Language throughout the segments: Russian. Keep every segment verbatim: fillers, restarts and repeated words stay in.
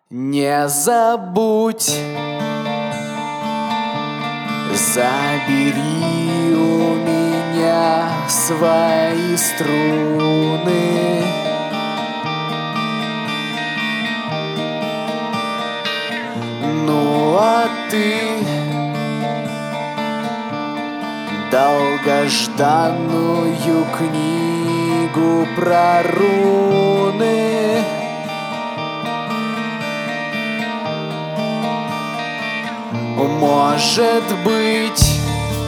Не забудь, забери у меня свои струны. Ну а ты долгожданную книгу про руны может быть,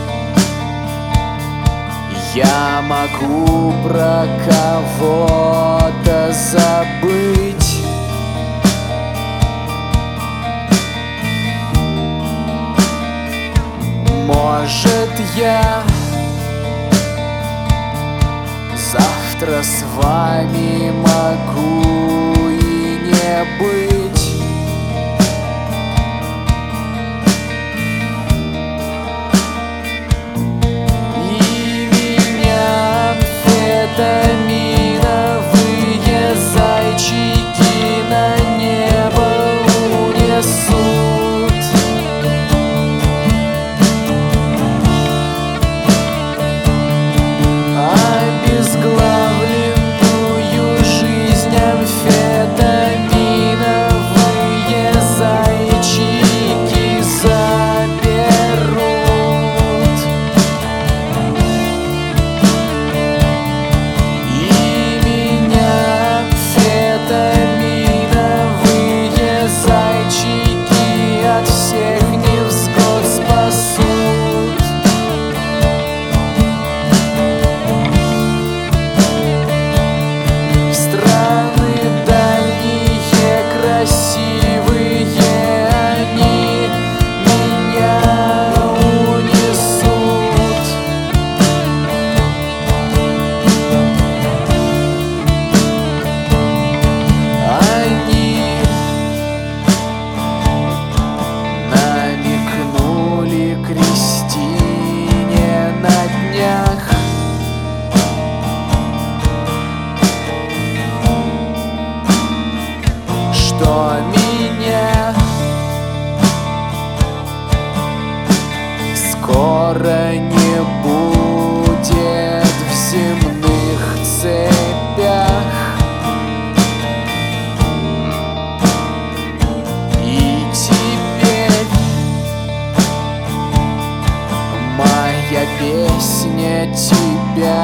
я могу про кого-то забыть. Может, я завтра с вами могу и не быть. Амфетаминовые зайчики на небо унесут. Обезглавленную жизнь амфетаминовые зайчики заберут. Амфетаминовые зайчики от всех невзгод спасут. В страны дальние красивые они меня унесут. Намекнули Кристине на днях, что меня скоро не будет в земных цепях. И теперь моя песня тебя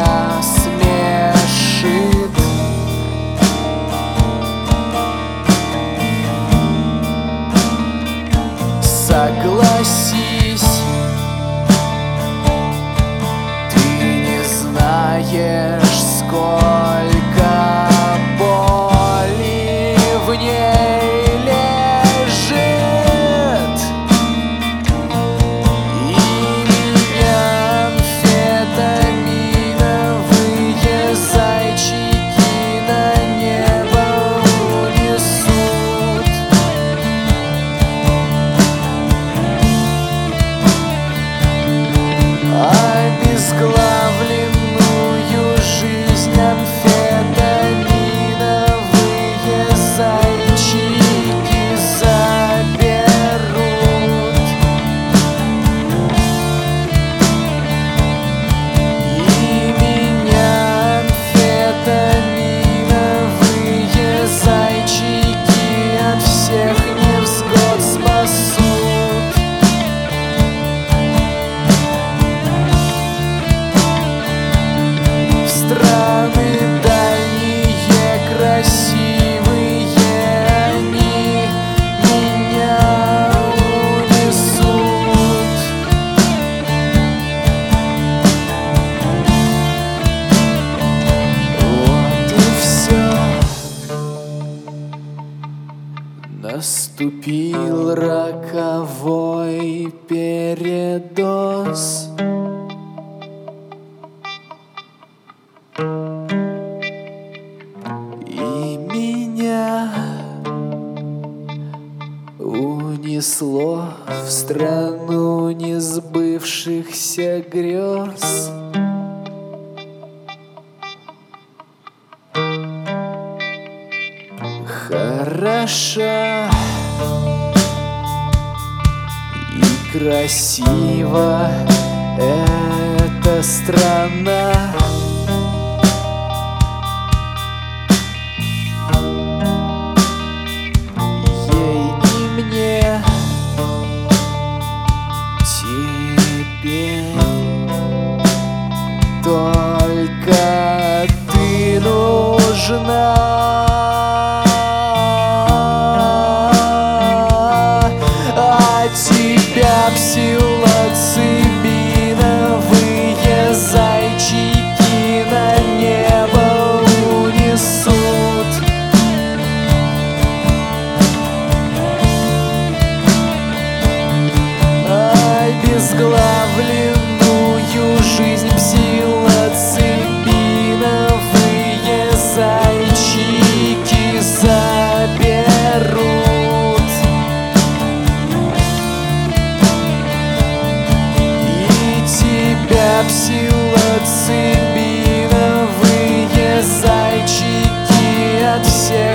смешит. Согласись, ты не знаешь, сколько боли в ней лежит. И меня амфетаминовые зайчики на небо унесут. Обезглавленную жизнь амфетаминовые зайчики заберут. И меня амфетаминовые зайчики от всех невзгод спасут. Страны дальние красивые они меня унесут. Вот и все. Наступил роковой передоз. И меня унесло в страну несбывшихся грез. Хороша красива эта страна. Ей и мне теперь только ты нужна. Тебя псилоцибиновые зайчики на небо унесут. Обезглавленную жизнь псилоцибиновые зайчики заберут. Псилоцибиновые зайчики от всех